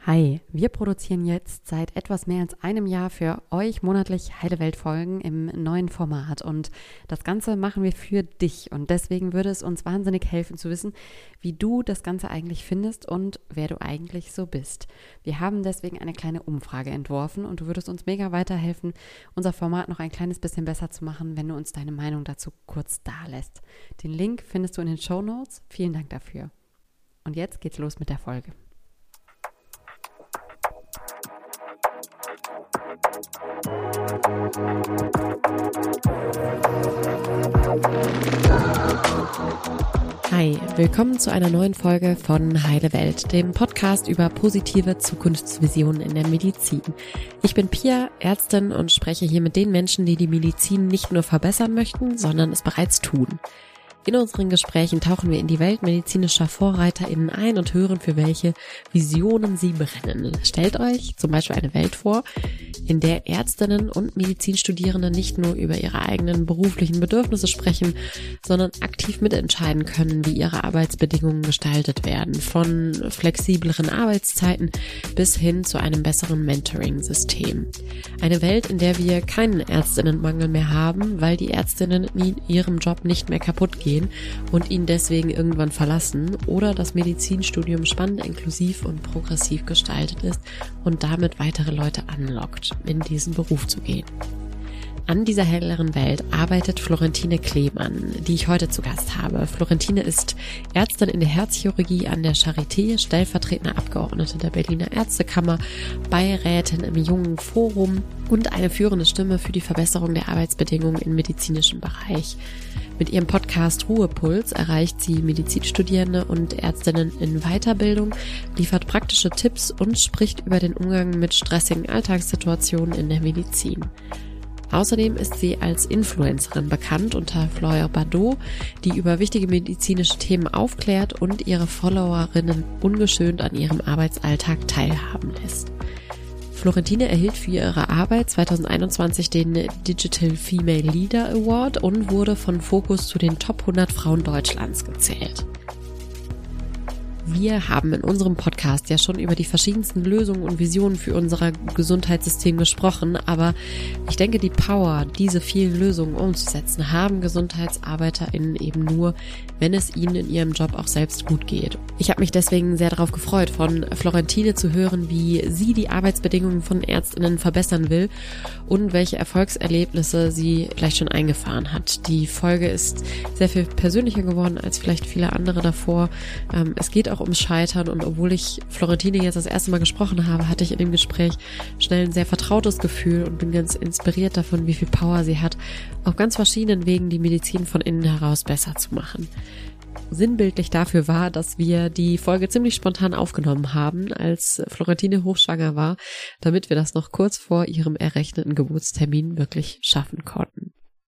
Hi, wir produzieren jetzt seit etwas mehr als einem Jahr für euch monatlich Heile Welt Folgen im neuen Format und das Ganze machen wir für dich und deswegen würde es uns wahnsinnig helfen zu wissen, wie du das Ganze eigentlich findest und wer du eigentlich so bist. Wir haben deswegen eine kleine Umfrage entworfen und du würdest uns mega weiterhelfen, unser Format noch ein kleines bisschen besser zu machen, wenn du uns deine Meinung dazu kurz dalässt. Den Link findest du in den Shownotes. Vielen Dank dafür. Und jetzt geht's los mit der Folge. Hi, willkommen zu einer neuen Folge von Heile Welt, dem Podcast über positive Zukunftsvisionen in der Medizin. Ich bin Pia, Ärztin und spreche hier mit den Menschen, die die Medizin nicht nur verbessern möchten, sondern es bereits tun. In unseren Gesprächen tauchen wir in die Welt medizinischer VorreiterInnen ein und hören, für welche Visionen sie brennen. Stellt euch zum Beispiel eine Welt vor, in der Ärztinnen und Medizinstudierende nicht nur über ihre eigenen beruflichen Bedürfnisse sprechen, sondern aktiv mitentscheiden können, wie ihre Arbeitsbedingungen gestaltet werden, von flexibleren Arbeitszeiten bis hin zu einem besseren Mentoring-System. Eine Welt, in der wir keinen Ärztinnenmangel mehr haben, weil die Ärztinnen in ihrem Job nicht mehr kaputt gehen und ihn deswegen irgendwann verlassen oder das Medizinstudium spannend, inklusiv und progressiv gestaltet ist und damit weitere Leute anlockt, in diesen Beruf zu gehen. An dieser helleren Welt arbeitet Florentine Kleemann, die ich heute zu Gast habe. Florentine ist Ärztin in der Herzchirurgie an der Charité, stellvertretende Abgeordnete der Berliner Ärztekammer, Beirätin im Jungen Forum und eine führende Stimme für die Verbesserung der Arbeitsbedingungen im medizinischen Bereich. Mit ihrem Podcast Ruhepuls erreicht sie Medizinstudierende und Ärztinnen in Weiterbildung, liefert praktische Tipps und spricht über den Umgang mit stressigen Alltagssituationen in der Medizin. Außerdem ist sie als Influencerin bekannt unter Fleur Bardot, die über wichtige medizinische Themen aufklärt und ihre Followerinnen ungeschönt an ihrem Arbeitsalltag teilhaben lässt. Florentine erhielt für ihre Arbeit 2021 den Digital Female Leader Award und wurde von Focus zu den Top 100 Frauen Deutschlands gezählt. Wir haben in unserem Podcast ja schon über die verschiedensten Lösungen und Visionen für unser Gesundheitssystem gesprochen, aber ich denke, die Power, diese vielen Lösungen umzusetzen, haben GesundheitsarbeiterInnen eben nur, wenn es ihnen in ihrem Job auch selbst gut geht. Ich habe mich deswegen sehr darauf gefreut, von Florentine zu hören, wie sie die Arbeitsbedingungen von ÄrztInnen verbessern will und welche Erfolgserlebnisse sie vielleicht schon eingefahren hat. Die Folge ist sehr viel persönlicher geworden als vielleicht viele andere davor. Es geht auch ums Scheitern und obwohl ich Florentine jetzt das erste Mal gesprochen habe, hatte ich in dem Gespräch schnell ein sehr vertrautes Gefühl und bin ganz inspiriert davon, wie viel Power sie hat, auf ganz verschiedenen Wegen die Medizin von innen heraus besser zu machen. Sinnbildlich dafür war, dass wir die Folge ziemlich spontan aufgenommen haben, als Florentine hochschwanger war, damit wir das noch kurz vor ihrem errechneten Geburtstermin wirklich schaffen konnten.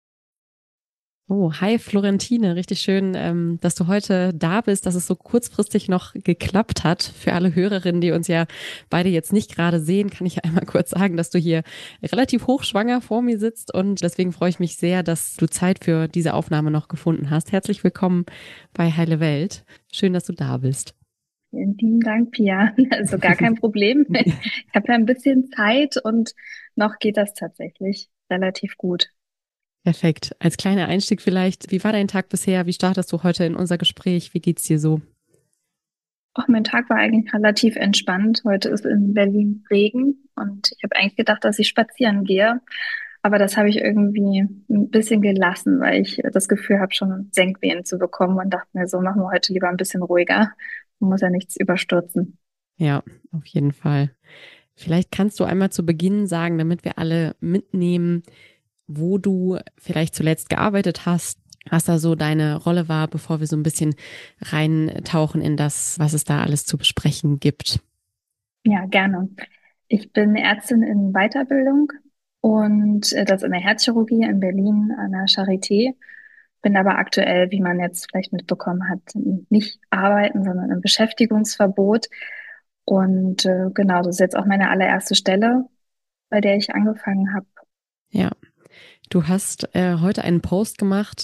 Oh, hi Florentine, richtig schön, dass du heute da bist, dass es so kurzfristig noch geklappt hat. Für alle Hörerinnen, die uns ja beide jetzt nicht gerade sehen, kann ich ja einmal kurz sagen, dass du hier relativ hochschwanger vor mir sitzt und deswegen freue ich mich sehr, dass du Zeit für diese Aufnahme noch gefunden hast. Herzlich willkommen bei Heile Welt. Schön, dass du da bist. Vielen lieben Dank, Pia. Also gar kein Problem. Ich habe ja ein bisschen Zeit und noch geht das tatsächlich relativ gut. Perfekt. Als kleiner Einstieg vielleicht, wie war dein Tag bisher? Wie startest du heute in unser Gespräch? Wie geht's dir so? Auch mein Tag war eigentlich relativ entspannt. Heute ist in Berlin Regen und ich habe eigentlich gedacht, dass ich spazieren gehe. Aber das habe ich irgendwie ein bisschen gelassen, weil ich das Gefühl habe, schon Senkwehen zu bekommen und dachte mir so, machen wir heute lieber ein bisschen ruhiger. Man muss ja nichts überstürzen. Ja, auf jeden Fall. Vielleicht kannst du einmal zu Beginn sagen, damit wir alle mitnehmen, wo du vielleicht zuletzt gearbeitet hast, was da so deine Rolle war, bevor wir so ein bisschen reintauchen in das, was es da alles zu besprechen gibt. Ja, gerne. Ich bin Ärztin in Weiterbildung und das in der Herzchirurgie in Berlin an der Charité. Bin aber aktuell, wie man jetzt vielleicht mitbekommen hat, nicht arbeiten, sondern im Beschäftigungsverbot. Und genau, das ist jetzt auch meine allererste Stelle, bei der ich angefangen habe. Ja, du hast heute einen Post gemacht,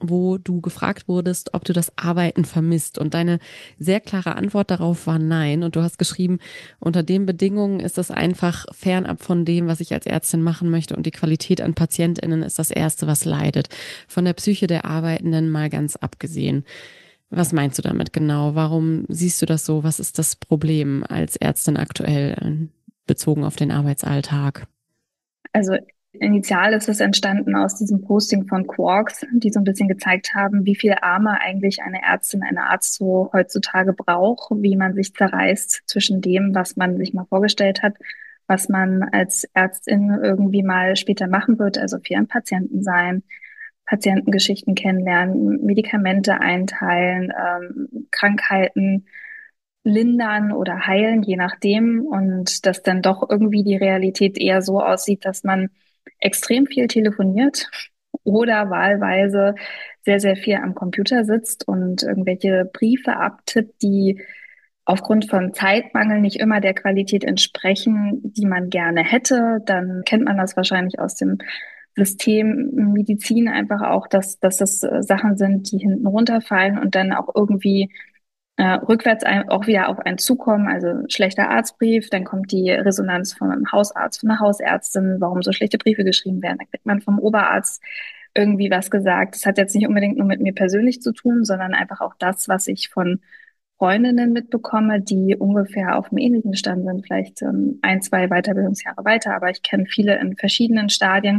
wo du gefragt wurdest, ob du das Arbeiten vermisst. Und deine sehr klare Antwort darauf war nein. Und du hast geschrieben, unter den Bedingungen ist es einfach fernab von dem, was ich als Ärztin machen möchte. Und die Qualität an PatientInnen ist das Erste, was leidet. Von der Psyche der Arbeitenden mal ganz abgesehen. Was meinst du damit genau? Warum siehst du das so? Was ist das Problem als Ärztin aktuell bezogen auf den Arbeitsalltag? Also initial ist es entstanden aus diesem Posting von Quarks, die so ein bisschen gezeigt haben, wie viel Arme eigentlich eine Ärztin, ein Arzt so heutzutage braucht, wie man sich zerreißt zwischen dem, was man sich mal vorgestellt hat, was man als Ärztin irgendwie mal später machen wird, also für einen Patienten sein, Patientengeschichten kennenlernen, Medikamente einteilen, Krankheiten lindern oder heilen, je nachdem. Und dass dann doch irgendwie die Realität eher so aussieht, dass man extrem viel telefoniert oder wahlweise sehr, sehr viel am Computer sitzt und irgendwelche Briefe abtippt, die aufgrund von Zeitmangel nicht immer der Qualität entsprechen, die man gerne hätte. Dann kennt man das wahrscheinlich aus dem System Medizin einfach auch, dass das Sachen sind, die hinten runterfallen und dann auch irgendwie rückwärts auch wieder auf einen zukommen, also schlechter Arztbrief, dann kommt die Resonanz von einem Hausarzt, von einer Hausärztin, warum so schlechte Briefe geschrieben werden. Dann kriegt man vom Oberarzt irgendwie was gesagt. Das hat jetzt nicht unbedingt nur mit mir persönlich zu tun, sondern einfach auch das, was ich von Freundinnen mitbekomme, die ungefähr auf einem ähnlichen Stand sind, vielleicht ein, zwei Weiterbildungsjahre weiter, aber ich kenne viele in verschiedenen Stadien,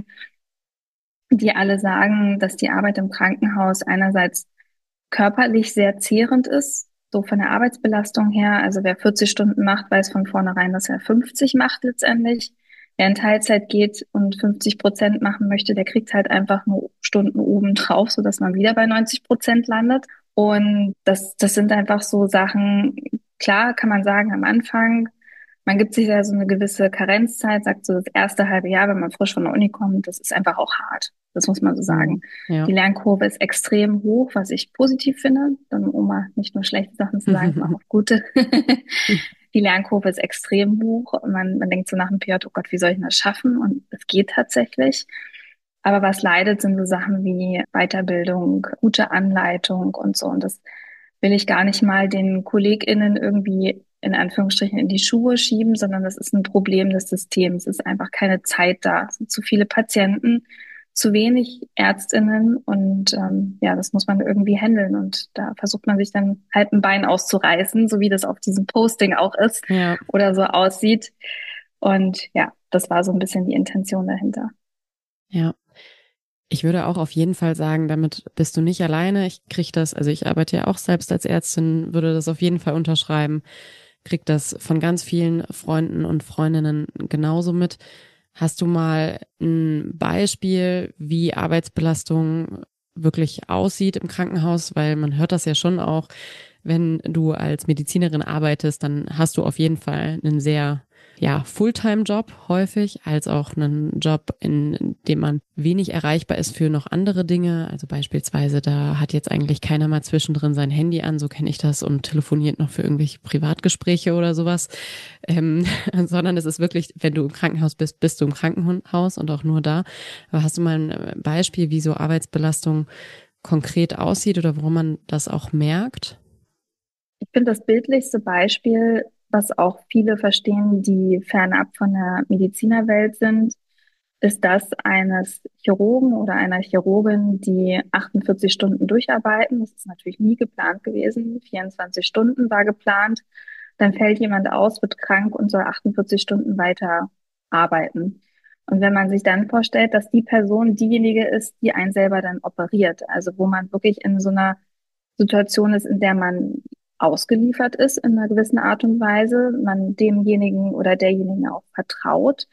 die alle sagen, dass die Arbeit im Krankenhaus einerseits körperlich sehr zehrend ist, so von der Arbeitsbelastung her. Also wer 40 Stunden macht, weiß von vornherein, dass er 50 macht letztendlich. Wer in Teilzeit geht und 50% machen möchte, der kriegt halt einfach nur Stunden oben drauf, sodass man wieder bei 90% landet. Und das sind einfach so Sachen, klar kann man sagen, am Anfang, man gibt sich ja so eine gewisse Karenzzeit, sagt so das erste halbe Jahr, wenn man frisch von der Uni kommt, das ist einfach auch hart. Das muss man so sagen. Ja. Die Lernkurve ist extrem hoch, was ich positiv finde, dann um mal nicht nur schlechte Sachen zu sagen, sondern auch gute. Die Lernkurve ist extrem hoch und man denkt so nach dem PJ, oh Gott, wie soll ich das schaffen? Und es geht tatsächlich. Aber was leidet, sind so Sachen wie Weiterbildung, gute Anleitung und so. Und das will ich gar nicht mal den KollegInnen irgendwie in Anführungsstrichen in die Schuhe schieben, sondern das ist ein Problem des Systems. Es ist einfach keine Zeit da. Es sind zu viele Patienten, zu wenig ÄrztInnen und ja, das muss man irgendwie handeln. Und da versucht man sich dann halb ein Bein auszureißen, so wie das auf diesem Posting auch ist Ja, oder so aussieht. Und ja, das war so ein bisschen die Intention dahinter. ja. Ich würde auch auf jeden Fall sagen, damit bist du nicht alleine. Ich kriege das, also ich arbeite ja auch selbst als Ärztin, würde das auf jeden Fall unterschreiben, krieg das von ganz vielen Freunden und Freundinnen genauso mit. Hast du mal ein Beispiel, wie Arbeitsbelastung wirklich aussieht im Krankenhaus? Weil man hört das ja schon auch, wenn du als Medizinerin arbeitest, dann hast du auf jeden Fall einen sehr Fulltime-Job häufig, als auch einen Job, in dem man wenig erreichbar ist für noch andere Dinge. Also beispielsweise, da hat jetzt eigentlich keiner mal zwischendrin sein Handy an, so kenne ich das, und telefoniert noch für irgendwelche Privatgespräche oder sowas. Sondern es ist wirklich, wenn du im Krankenhaus bist, bist du im Krankenhaus und auch nur da. Aber hast du mal ein Beispiel, wie so Arbeitsbelastung konkret aussieht oder worum man das auch merkt? Ich finde das bildlichste Beispiel, was auch viele verstehen, die fernab von der Medizinerwelt sind, ist das eines Chirurgen oder einer Chirurgin, die 48 Stunden durcharbeiten. Das ist natürlich nie geplant gewesen. 24 Stunden war geplant. Dann fällt jemand aus, wird krank und soll 48 Stunden weiter arbeiten. Und wenn man sich dann vorstellt, dass die Person diejenige ist, die einen selber dann operiert, also wo man wirklich in so einer Situation ist, in der man ausgeliefert ist in einer gewissen Art und Weise, man demjenigen oder derjenigen auch vertraut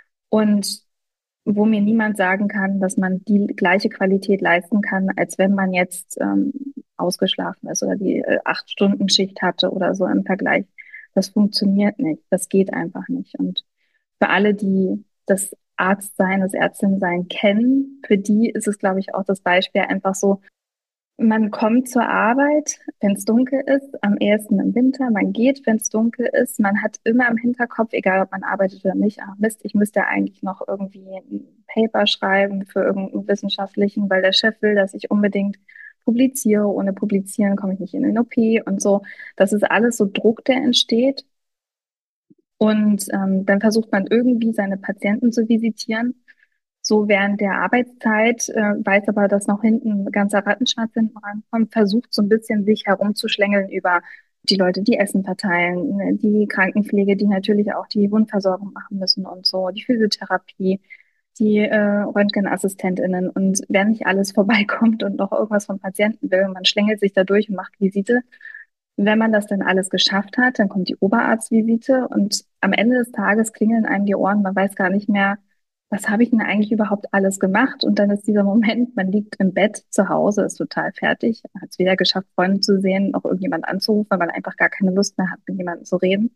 und wo mir niemand sagen kann, dass man die gleiche Qualität leisten kann, als wenn man jetzt ausgeschlafen ist oder die 8-Stunden-Schicht hatte oder so im Vergleich. Das funktioniert nicht. Das geht einfach nicht. Und für alle, die das Arztsein, das Ärztinsein kennen, für die ist es, glaube ich, auch das Beispiel einfach so, Man kommt zur Arbeit, wenn es dunkel ist, am ehesten im Winter. Man geht, wenn es dunkel ist. Man hat immer im Hinterkopf, egal ob man arbeitet oder nicht, ach Mist, ich müsste eigentlich noch irgendwie ein Paper schreiben für irgendeinen wissenschaftlichen, weil der Chef will, dass ich unbedingt publiziere. Ohne Publizieren komme ich nicht in den OP und so. Das ist alles so Druck, der entsteht. Und dann versucht man irgendwie seine Patienten zu visitieren so während der Arbeitszeit, weiß aber, dass noch hinten ein ganzer Rattenschwanz hinten rankommt, versucht so ein bisschen sich herumzuschlängeln über die Leute, die Essen verteilen, ne, die Krankenpflege, die natürlich auch die Wundversorgung machen müssen und so, die Physiotherapie, die RöntgenassistentInnen und wer nicht alles vorbeikommt und noch irgendwas vom Patienten will, man schlängelt sich da durch und macht Visite. Wenn man das dann alles geschafft hat, dann kommt die Oberarztvisite und am Ende des Tages klingeln einem die Ohren, man weiß gar nicht mehr, was habe ich denn eigentlich überhaupt alles gemacht? Und dann ist dieser Moment, man liegt im Bett zu Hause, ist total fertig, hat es weder geschafft, Freunde zu sehen, noch irgendjemand anzurufen, weil man einfach gar keine Lust mehr hat, mit jemandem zu reden.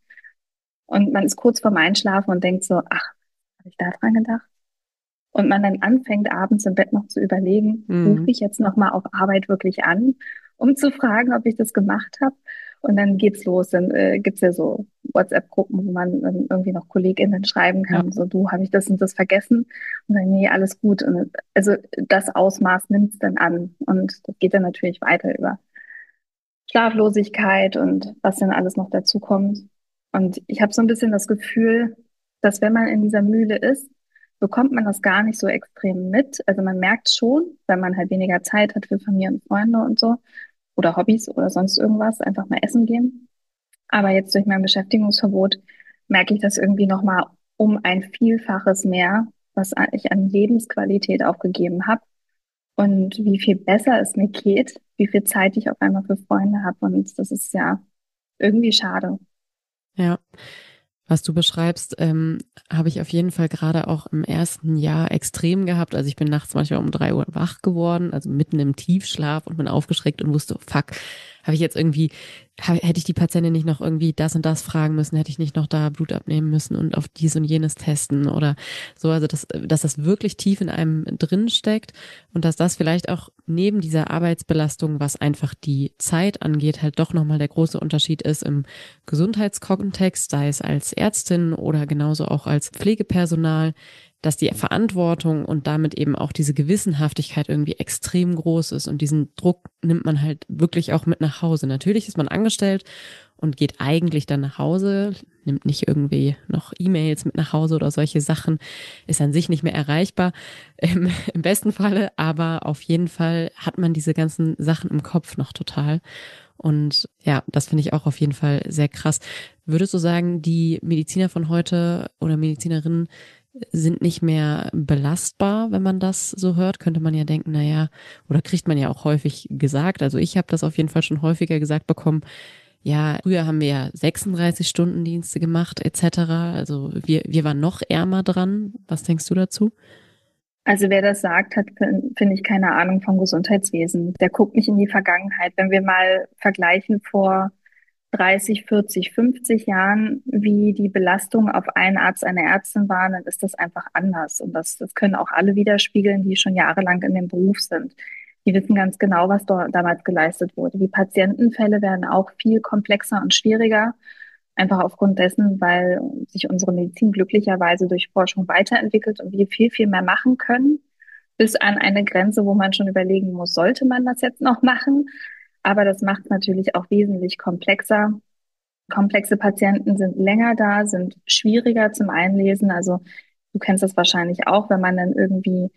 Und man ist kurz vorm Einschlafen und denkt so, ach, habe ich da dran gedacht? Und man dann anfängt, abends im Bett noch zu überlegen, rufe Mhm. ich jetzt nochmal auf Arbeit wirklich an, um zu fragen, ob ich das gemacht habe. Und dann geht's los. Dann gibt's ja so WhatsApp-Gruppen, wo man dann irgendwie noch KollegInnen schreiben Ja. kann, so du, habe ich das und das vergessen? Und dann, nee, alles gut. Und also das Ausmaß nimmt's dann an. Und das geht dann natürlich weiter über Schlaflosigkeit und was dann alles noch dazu kommt. Und ich habe so ein bisschen das Gefühl, dass wenn man in dieser Mühle ist, bekommt man das gar nicht so extrem mit. Also man merkt schon, wenn man halt weniger Zeit hat für Familie und Freunde und so oder Hobbys oder sonst irgendwas, einfach mal essen gehen. Aber jetzt durch mein Beschäftigungsverbot merke ich das irgendwie noch mal um ein Vielfaches mehr, was ich an Lebensqualität aufgegeben habe und wie viel besser es mir geht, wie viel Zeit ich auf einmal für Freunde habe. Und das ist ja irgendwie schade. Ja. Was du beschreibst, habe ich auf jeden Fall gerade auch im ersten Jahr extrem gehabt. Also ich bin nachts manchmal um 3 Uhr wach geworden, also mitten im Tiefschlaf und bin aufgeschreckt und wusste, oh fuck, habe ich jetzt irgendwie, hätte ich die Patientin nicht noch irgendwie das und das fragen müssen, hätte ich nicht noch da Blut abnehmen müssen und auf dies und jenes testen oder so. Also dass das wirklich tief in einem drin steckt und dass das vielleicht auch neben dieser Arbeitsbelastung, was einfach die Zeit angeht, halt doch nochmal der große Unterschied ist im Gesundheitskontext, sei es als Ärztin oder genauso auch als Pflegepersonal, dass die Verantwortung und damit eben auch diese Gewissenhaftigkeit irgendwie extrem groß ist und diesen Druck nimmt man halt wirklich auch mit nach Hause. Natürlich ist man angestellt und geht eigentlich dann nach Hause, nimmt nicht irgendwie noch E-Mails mit nach Hause oder solche Sachen, ist an sich nicht mehr erreichbar im besten Falle, aber auf jeden Fall hat man diese ganzen Sachen im Kopf noch total. Und ja, das finde ich auch auf jeden Fall sehr krass. Würdest du sagen, die Mediziner von heute oder Medizinerinnen sind nicht mehr belastbar, wenn man das so hört? Könnte man ja denken, naja, oder kriegt man ja auch häufig gesagt. Also ich habe das auf jeden Fall schon häufiger gesagt bekommen. Ja, früher haben wir ja 36-Stunden-Dienste gemacht etc. Also wir waren noch ärmer dran. Was denkst du dazu? Also wer das sagt, hat, finde ich, keine Ahnung vom Gesundheitswesen. Der guckt nicht in die Vergangenheit. Wenn wir mal vergleichen vor 30, 40, 50 Jahren, wie die Belastung auf einen Arzt, eine Ärztin waren, dann ist das einfach anders. Und das können auch alle widerspiegeln, die schon jahrelang in dem Beruf sind. Die wissen ganz genau, was dort damals geleistet wurde. Die Patientenfälle werden auch viel komplexer und schwieriger. Einfach aufgrund dessen, weil sich unsere Medizin glücklicherweise durch Forschung weiterentwickelt und wir viel, viel mehr machen können, bis an eine Grenze, wo man schon überlegen muss, sollte man das jetzt noch machen? Aber das macht es natürlich auch wesentlich komplexer. Komplexe Patienten sind länger da, sind schwieriger zum Einlesen. Also du kennst das wahrscheinlich auch, wenn man dann irgendwie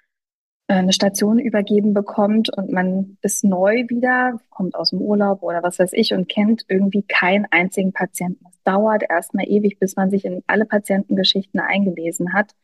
eine Station übergeben bekommt und man ist neu wieder, kommt aus dem Urlaub oder was weiß ich und kennt irgendwie keinen einzigen Patienten. Es dauert erstmal ewig, bis man sich in alle Patientengeschichten eingelesen hat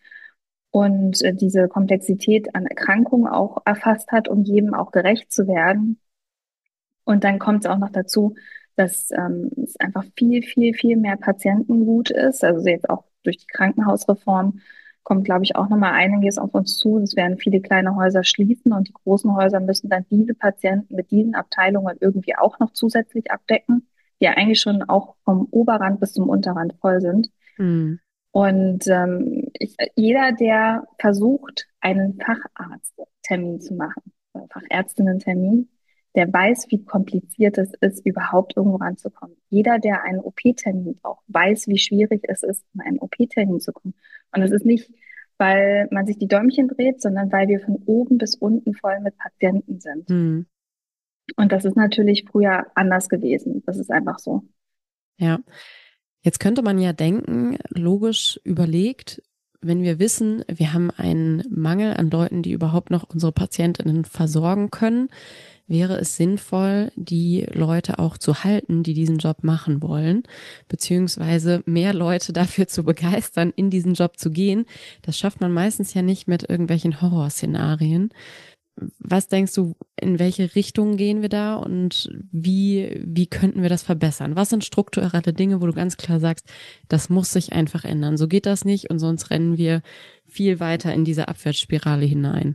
und diese Komplexität an Erkrankungen auch erfasst hat, um jedem auch gerecht zu werden. Und dann kommt es auch noch dazu, dass es einfach viel, viel, viel mehr Patientengut ist. Also jetzt auch durch die Krankenhausreform kommt, glaube ich, auch nochmal einiges auf uns zu. Es werden viele kleine Häuser schließen und die großen Häuser müssen dann diese Patienten mit diesen Abteilungen irgendwie auch noch zusätzlich abdecken, die ja eigentlich schon auch vom Oberrand bis zum Unterrand voll sind. Hm. Und jeder, der versucht, einen Facharzttermin zu machen, Fachärztinnen-Termin, der weiß, wie kompliziert es ist, überhaupt irgendwo ranzukommen. Jeder, der einen OP-Termin braucht, weiß, wie schwierig es ist, an einen OP-Termin zu kommen. Und es ist nicht, weil man sich die Däumchen dreht, sondern weil wir von oben bis unten voll mit Patienten sind. Hm. Und das ist natürlich früher anders gewesen. Das ist einfach so. Ja, jetzt könnte man ja denken, logisch überlegt, wenn wir wissen, wir haben einen Mangel an Leuten, die überhaupt noch unsere Patientinnen versorgen können, wäre es sinnvoll, die Leute auch zu halten, die diesen Job machen wollen, beziehungsweise mehr Leute dafür zu begeistern, in diesen Job zu gehen. Das schafft man meistens ja nicht mit irgendwelchen Horrorszenarien. Was denkst du, in welche Richtung gehen wir da und wie könnten wir das verbessern? Was sind strukturelle Dinge, wo du ganz klar sagst, das muss sich einfach ändern. So geht das nicht und sonst rennen wir viel weiter in diese Abwärtsspirale hinein.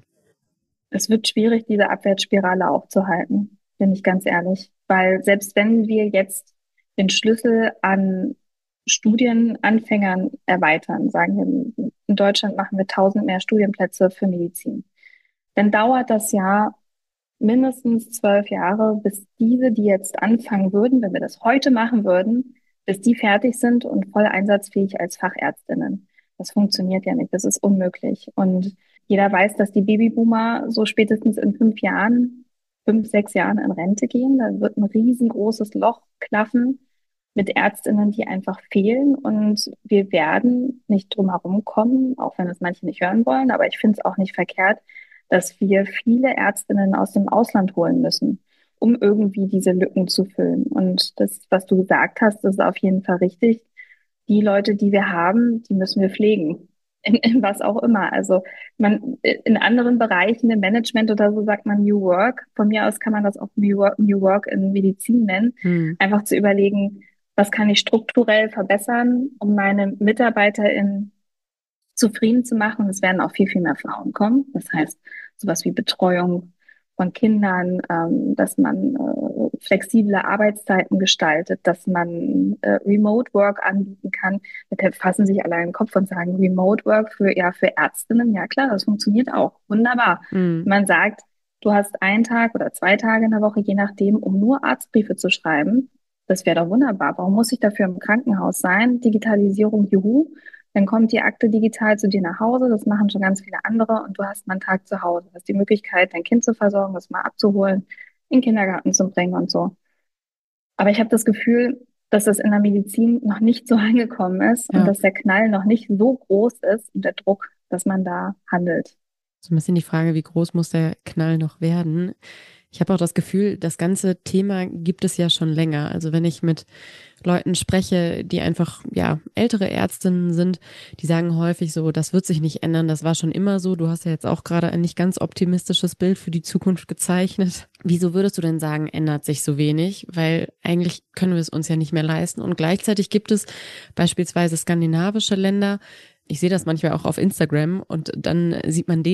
Es wird schwierig, diese Abwärtsspirale aufzuhalten, bin ich ganz ehrlich. Weil selbst wenn wir jetzt den Schlüssel an Studienanfängern erweitern, sagen wir, in Deutschland machen wir 1000 mehr Studienplätze für Medizin, dann dauert das ja mindestens 12 Jahre, bis diese, die jetzt anfangen würden, wenn wir das heute machen würden, bis die fertig sind und voll einsatzfähig als Fachärztinnen. Das funktioniert ja nicht, das ist unmöglich. Und jeder weiß, dass die Babyboomer so spätestens in 5 Jahren, 5, 6 Jahren in Rente gehen. Da wird ein riesengroßes Loch klaffen mit Ärztinnen, die einfach fehlen. Und wir werden nicht drum herum kommen, auch wenn es manche nicht hören wollen. Aber ich finde es auch nicht verkehrt, dass wir viele Ärztinnen aus dem Ausland holen müssen, um irgendwie diese Lücken zu füllen. Und das, was du gesagt hast, ist auf jeden Fall richtig. Die Leute, die wir haben, die müssen wir pflegen. In was auch immer. Also man in anderen Bereichen im Management oder so sagt man New Work. Von mir aus kann man das auch New Work in Medizin nennen. Hm. Einfach zu überlegen, was kann ich strukturell verbessern, um meine MitarbeiterInnen zufrieden zu machen. Es werden auch viel, viel mehr Frauen kommen. Das heißt, sowas wie Betreuung von Kindern, dass man flexible Arbeitszeiten gestaltet, dass man Remote Work anbieten kann. Mit fassen sich alle in den Kopf und sagen, Remote Work für Ärztinnen, ja klar, das funktioniert auch. Wunderbar. Hm. Man sagt, du hast einen Tag oder 2 Tage in der Woche, je nachdem, um nur Arztbriefe zu schreiben. Das wäre doch wunderbar. Warum muss ich dafür im Krankenhaus sein? Digitalisierung, juhu. Dann kommt die Akte digital zu dir nach Hause. Das machen schon ganz viele andere und du hast mal einen Tag zu Hause. Du hast die Möglichkeit, dein Kind zu versorgen, das mal abzuholen, in den Kindergarten zu bringen und so. Aber ich habe das Gefühl, dass das in der Medizin noch nicht so angekommen ist und Ja, dass der Knall noch nicht so groß ist und der Druck, dass man da handelt. so ein bisschen die Frage, wie groß muss der Knall noch werden? Ich habe auch das Gefühl, das ganze Thema gibt es ja schon länger. Also wenn ich mit Leuten spreche, die einfach, ja, ältere Ärztinnen sind, die sagen häufig so, das wird sich nicht ändern, das war schon immer so. Du hast ja jetzt auch gerade ein nicht ganz optimistisches Bild für die Zukunft gezeichnet. Wieso würdest du denn sagen, ändert sich so wenig? Weil eigentlich können wir es uns ja nicht mehr leisten. Und gleichzeitig gibt es beispielsweise skandinavische Länder. Ich sehe das manchmal auch auf Instagram und dann sieht man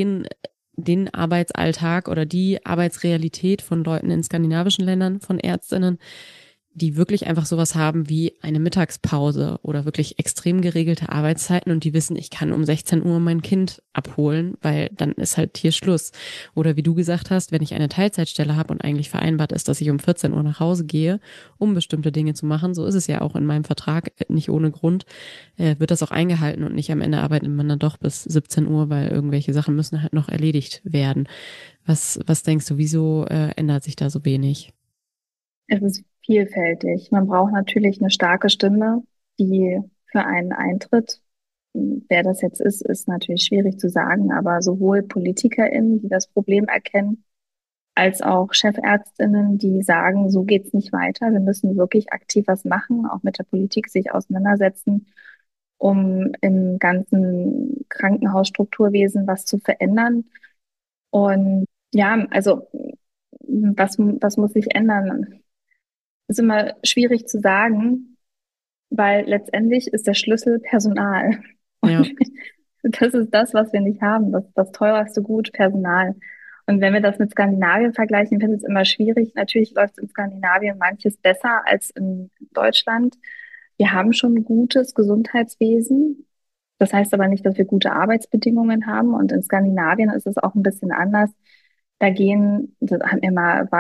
den Arbeitsalltag oder die Arbeitsrealität von Leuten in skandinavischen Ländern, von Ärztinnen, die wirklich einfach sowas haben wie eine Mittagspause oder wirklich extrem geregelte Arbeitszeiten und die wissen, ich kann um 16 Uhr mein Kind abholen, weil dann ist halt hier Schluss. Oder wie du gesagt hast, wenn ich eine Teilzeitstelle habe und eigentlich vereinbart ist, dass ich um 14 Uhr nach Hause gehe, um bestimmte Dinge zu machen, so ist es ja auch in meinem Vertrag, nicht ohne Grund, wird das auch eingehalten und nicht am Ende arbeitet man dann doch bis 17 Uhr, weil irgendwelche Sachen müssen halt noch erledigt werden. Was denkst du, wieso ändert sich da so wenig? Es ist vielfältig. Man braucht natürlich eine starke Stimme, die für einen eintritt. Wer das jetzt ist natürlich schwierig zu sagen, aber sowohl PolitikerInnen, die das Problem erkennen, als auch Chefärztinnen, die sagen, so geht's nicht weiter. Wir müssen wirklich aktiv was machen, auch mit der Politik sich auseinandersetzen, um im ganzen Krankenhausstrukturwesen was zu verändern. Und ja, also was muss sich ändern? Ist immer schwierig zu sagen, weil letztendlich ist der Schlüssel Personal. Ja. Und das ist das, was wir nicht haben. Das teuerste Gut, Personal. Und wenn wir das mit Skandinavien vergleichen, finde ich es immer schwierig. Natürlich läuft es in Skandinavien manches besser als in Deutschland. Wir haben schon ein gutes Gesundheitswesen. Das heißt aber nicht, dass wir gute Arbeitsbedingungen haben. Und in Skandinavien ist es auch ein bisschen anders. Da gehen, das hat mir mal, war ich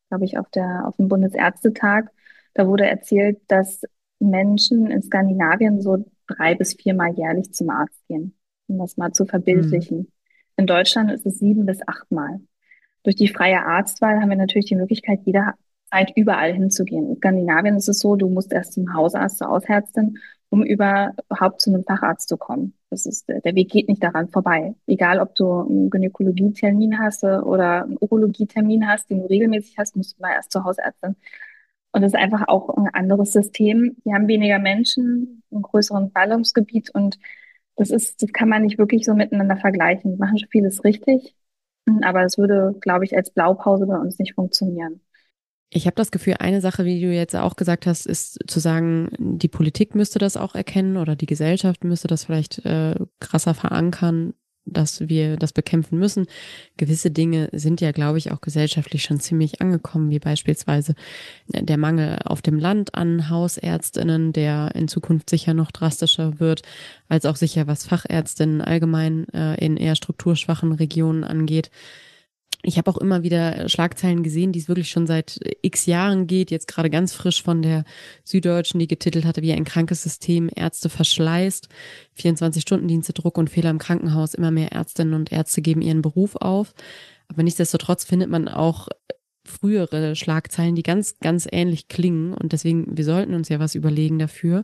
glaube ich, auf dem Bundesärztetag. Da wurde erzählt, dass Menschen in Skandinavien so 3 bis 4 Mal jährlich zum Arzt gehen, um das mal zu Mhm. verbildlichen. In Deutschland ist es 7 bis 8 Mal. Durch die freie Arztwahl haben wir natürlich die Möglichkeit, jederzeit überall hinzugehen. In Skandinavien ist es so, du musst erst zum Hausarzt, zur Hausärztin, um überhaupt zu einem Facharzt zu kommen. Der Weg geht nicht daran vorbei. Egal, ob du einen Gynäkologietermin hast oder einen Urologietermin hast, den du regelmäßig hast, musst du mal erst zur Hausärztin. Und das ist einfach auch ein anderes System. Die haben weniger Menschen, einen größeren Ballungsgebiet und das kann man nicht wirklich so miteinander vergleichen. Die machen schon vieles richtig, aber es würde, glaube ich, als Blaupause bei uns nicht funktionieren. Ich habe das Gefühl, eine Sache, wie du jetzt auch gesagt hast, ist zu sagen, die Politik müsste das auch erkennen oder die Gesellschaft müsste das vielleicht krasser verankern, dass wir das bekämpfen müssen. Gewisse Dinge sind ja, glaube ich, auch gesellschaftlich schon ziemlich angekommen, wie beispielsweise der Mangel auf dem Land an Hausärztinnen, der in Zukunft sicher noch drastischer wird, als auch sicher, was Fachärztinnen allgemein in eher strukturschwachen Regionen angeht. Ich habe auch immer wieder Schlagzeilen gesehen, die es wirklich schon seit x Jahren geht, jetzt gerade ganz frisch von der Süddeutschen, die getitelt hatte, wie ein krankes System Ärzte verschleißt, 24-Stunden-Dienste, Druck und Fehler im Krankenhaus, immer mehr Ärztinnen und Ärzte geben ihren Beruf auf. Aber nichtsdestotrotz findet man auch frühere Schlagzeilen, die ganz, ganz ähnlich klingen. Und deswegen, wir sollten uns ja was überlegen dafür.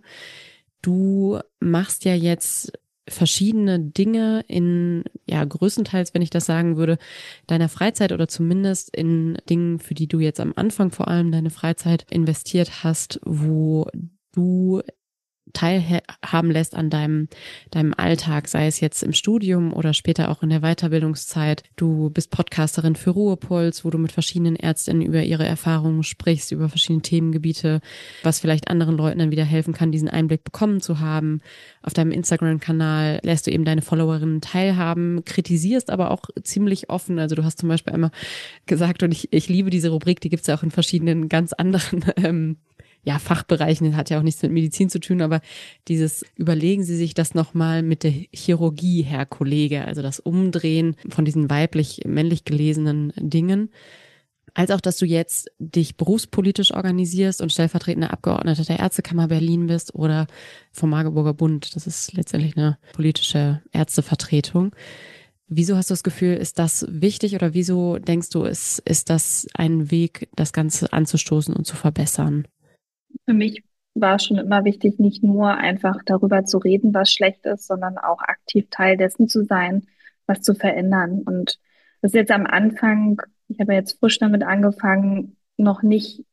Du machst ja jetzt verschiedene Dinge in, ja, größtenteils, wenn ich das sagen würde, deiner Freizeit oder zumindest in Dingen, für die du jetzt am Anfang vor allem deine Freizeit investiert hast, wo du teilhaben lässt an deinem Alltag, sei es jetzt im Studium oder später auch in der Weiterbildungszeit. Du bist Podcasterin für Ruhepuls, wo du mit verschiedenen Ärztinnen über ihre Erfahrungen sprichst, über verschiedene Themengebiete, was vielleicht anderen Leuten dann wieder helfen kann, diesen Einblick bekommen zu haben. Auf deinem Instagram-Kanal lässt du eben deine Followerinnen teilhaben, kritisierst aber auch ziemlich offen. Also du hast zum Beispiel einmal gesagt, und ich liebe diese Rubrik, die gibt's ja auch in verschiedenen ganz anderen ja, Fachbereichen, hat ja auch nichts mit Medizin zu tun, aber dieses, überlegen Sie sich das nochmal mit der Chirurgie, Herr Kollege, also das Umdrehen von diesen weiblich-männlich gelesenen Dingen, als auch, dass du jetzt dich berufspolitisch organisierst und stellvertretender Abgeordneter der Ärztekammer Berlin bist oder vom Magdeburger Bund. Das ist letztendlich eine politische Ärztevertretung. Wieso hast du das Gefühl, ist das wichtig oder wieso denkst du, ist das ein Weg, das Ganze anzustoßen und zu verbessern? Für mich war schon immer wichtig, nicht nur einfach darüber zu reden, was schlecht ist, sondern auch aktiv Teil dessen zu sein, was zu verändern. Und das ist jetzt am Anfang, ich habe ja jetzt frisch damit angefangen, noch nicht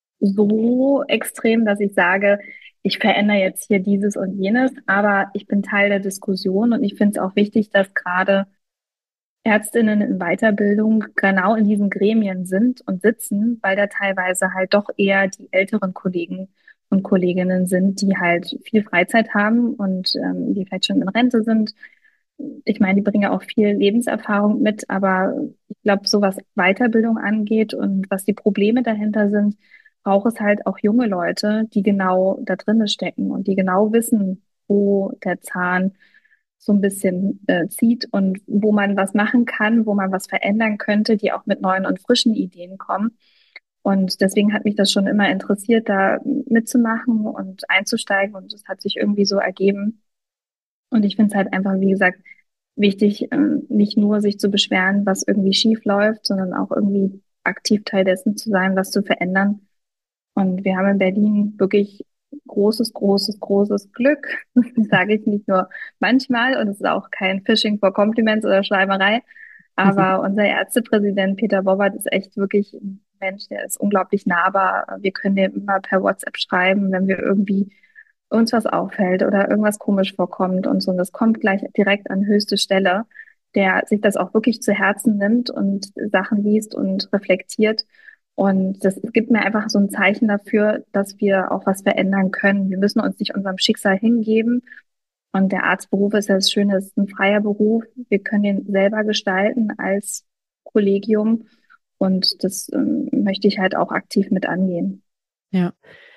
so extrem, dass ich sage, ich verändere jetzt hier dieses und jenes, aber ich bin Teil der Diskussion und ich finde es auch wichtig, dass gerade Ärztinnen in Weiterbildung genau in diesen Gremien sind und sitzen, weil da teilweise halt doch eher die älteren Kollegen und Kolleginnen sind, die halt viel Freizeit haben und die vielleicht schon in Rente sind. Ich meine, die bringen ja auch viel Lebenserfahrung mit, aber ich glaube, so was Weiterbildung angeht und was die Probleme dahinter sind, braucht es halt auch junge Leute, die genau da drinne stecken und die genau wissen, wo der Zahn so ein bisschen zieht und wo man was machen kann, wo man was verändern könnte, die auch mit neuen und frischen Ideen kommen. Und deswegen hat mich das schon immer interessiert, da mitzumachen und einzusteigen. Und es hat sich irgendwie so ergeben. Und ich finde es halt einfach, wie gesagt, wichtig, nicht nur sich zu beschweren, was irgendwie schief läuft, sondern auch irgendwie aktiv Teil dessen zu sein, was zu verändern. Und wir haben in Berlin wirklich großes, großes, großes Glück. Das sage ich nicht nur manchmal und es ist auch kein Fishing for Compliments oder Schleimerei. Aber unser Ärztepräsident Peter Bobbert ist echt wirklich ein Mensch, der ist unglaublich nahbar. Wir können dem immer per WhatsApp schreiben, wenn wir irgendwie uns was auffällt oder irgendwas komisch vorkommt und so. Und das kommt gleich direkt an höchste Stelle, der sich das auch wirklich zu Herzen nimmt und Sachen liest und reflektiert. Und das gibt mir einfach so ein Zeichen dafür, dass wir auch was verändern können. Wir müssen uns nicht unserem Schicksal hingeben. Und der Arztberuf ist ja das Schöne, es ist ein freier Beruf. Wir können ihn selber gestalten als Kollegium. Und das möchte ich halt auch aktiv mit angehen. Ja.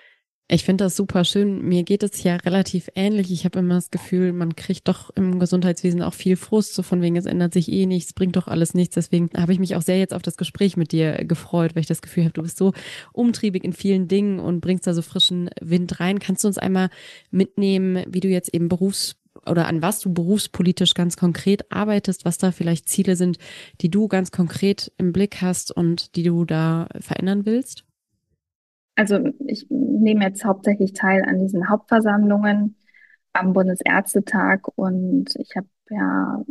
Ich finde das super schön. Mir geht es ja relativ ähnlich. Ich habe immer das Gefühl, man kriegt doch im Gesundheitswesen auch viel Frust, so von wegen, es ändert sich eh nichts, bringt doch alles nichts. Deswegen habe ich mich auch sehr jetzt auf das Gespräch mit dir gefreut, weil ich das Gefühl habe, du bist so umtriebig in vielen Dingen und bringst da so frischen Wind rein. Kannst du uns einmal mitnehmen, wie du jetzt eben oder an was du berufspolitisch ganz konkret arbeitest, was da vielleicht Ziele sind, die du ganz konkret im Blick hast und die du da verändern willst? Also ich nehme jetzt hauptsächlich teil an diesen Hauptversammlungen am Bundesärztetag und ich habe ja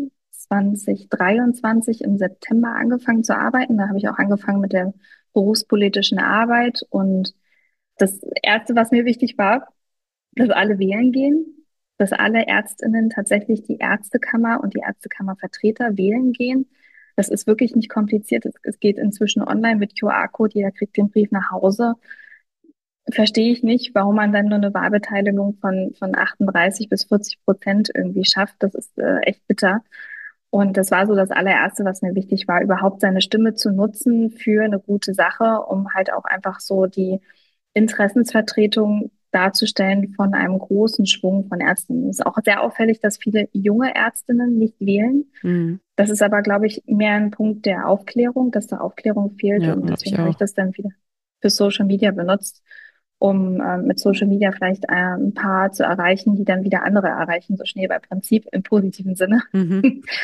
2023 im September angefangen zu arbeiten. Da habe ich auch angefangen mit der berufspolitischen Arbeit und das Erste, was mir wichtig war, dass alle wählen gehen, dass alle Ärztinnen tatsächlich die Ärztekammer und die Ärztekammervertreter wählen gehen. Das ist wirklich nicht kompliziert. Es geht inzwischen online mit QR-Code. Jeder kriegt den Brief nach Hause. Verstehe ich nicht, warum man dann nur eine Wahlbeteiligung von 38 bis 40% irgendwie schafft. Das ist echt bitter. Und das war so das allererste, was mir wichtig war, überhaupt seine Stimme zu nutzen für eine gute Sache, um halt auch einfach so die Interessensvertretung darzustellen von einem großen Schwung von Ärztinnen. Es ist auch sehr auffällig, dass viele junge Ärztinnen nicht wählen. Mhm. Das ist aber, glaube ich, mehr ein Punkt der Aufklärung, dass da Aufklärung fehlt. Ja, Und glaube ich deswegen habe ich auch. das dann wieder für Social Media benutzt, um mit Social Media vielleicht ein paar zu erreichen, die dann wieder andere erreichen, so Schneeballprinzip im positiven Sinne. Mhm.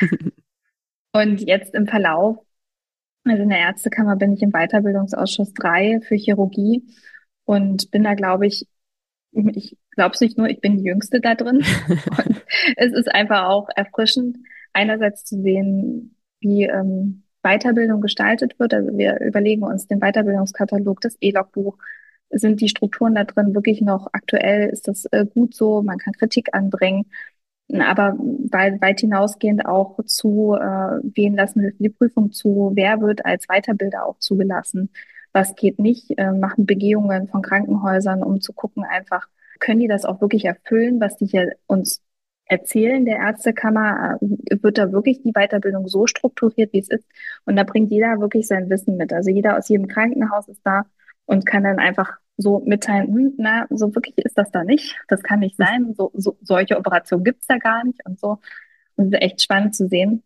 Und jetzt im Verlauf, also in der Ärztekammer bin ich im Weiterbildungsausschuss 3 für Chirurgie und bin da, glaube ich glaube es nicht nur, ich bin die Jüngste da drin. Und es ist einfach auch erfrischend, einerseits zu sehen, wie Weiterbildung gestaltet wird. Also wir überlegen uns den Weiterbildungskatalog, das E-Logbuch. Sind die Strukturen da drin wirklich noch aktuell? Ist das gut so? Man kann Kritik anbringen. Aber weit hinausgehend auch zu, wen lassen wir für die Prüfung zu, wer wird als Weiterbilder auch zugelassen, was geht nicht, machen Begehungen von Krankenhäusern, um zu gucken einfach, können die das auch wirklich erfüllen, was die hier uns erzählen, der Ärztekammer, wird da wirklich die Weiterbildung so strukturiert, wie es ist. Und da bringt jeder wirklich sein Wissen mit. Also jeder aus jedem Krankenhaus ist da und kann dann einfach so mitteilen, na, so wirklich ist das da nicht. Das kann nicht sein. Solche Operationen gibt's da gar nicht und so. Und das ist echt spannend zu sehen.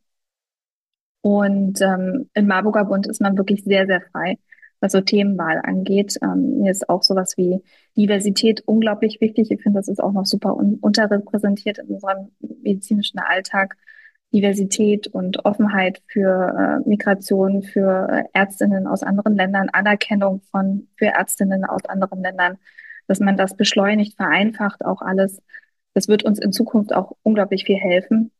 Und im Marburger Bund ist man wirklich sehr, sehr frei, was so Themenwahl angeht. Mir ist auch sowas wie Diversität unglaublich wichtig. Ich finde, das ist auch noch super unterrepräsentiert in unserem medizinischen Alltag. Diversität und Offenheit für Migration, für Ärztinnen aus anderen Ländern, Anerkennung für Ärztinnen aus anderen Ländern, dass man das beschleunigt, vereinfacht auch alles. Das wird uns in Zukunft auch unglaublich viel helfen.